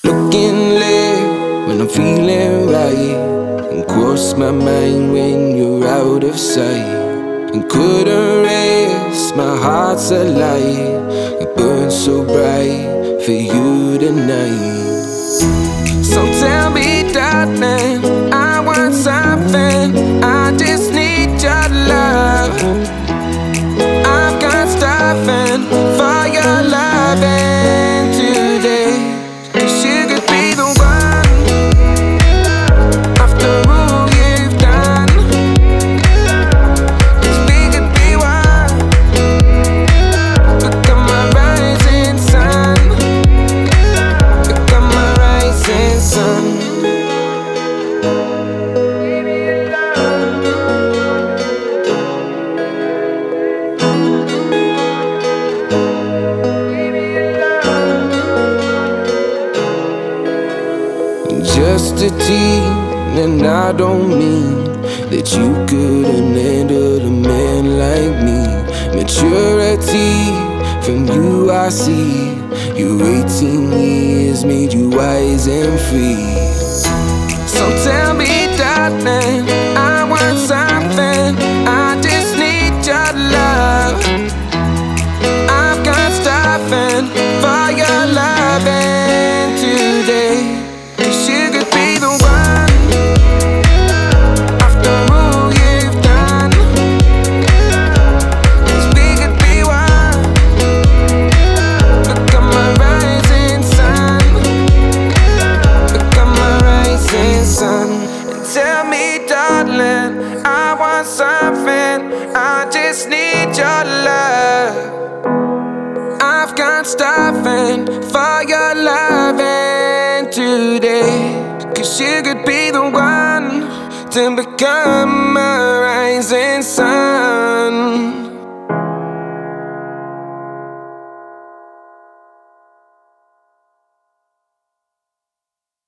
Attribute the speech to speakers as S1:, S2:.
S1: Looking left when I'm feeling right, and cross my mind when you're out of sight. And couldn't rest, my heart's alight. It burns so bright for you tonight. So tell me, darling, I want something. I just need your love. I've got stuffing for your loving today. 'Cause you could be the one after all you've done. 'Cause we could be one. Look at my rising sun. Look at my rising sun. Just a teen, and I don't mean that you couldn't handle a man like me. Maturity from you I see. Your 18 years made you wise and free. So tell me, darling, I want something. I just need your love. I've got stuffing for your loving today. 'Cause you could be the one after all you've done. 'Cause we could be one. Look at my rising sun. Look at my rising sun. And tell me, darling, I want something. I just need your love. I've got stuffing for your loving today. 'Cause you could be the one to become my rising sun.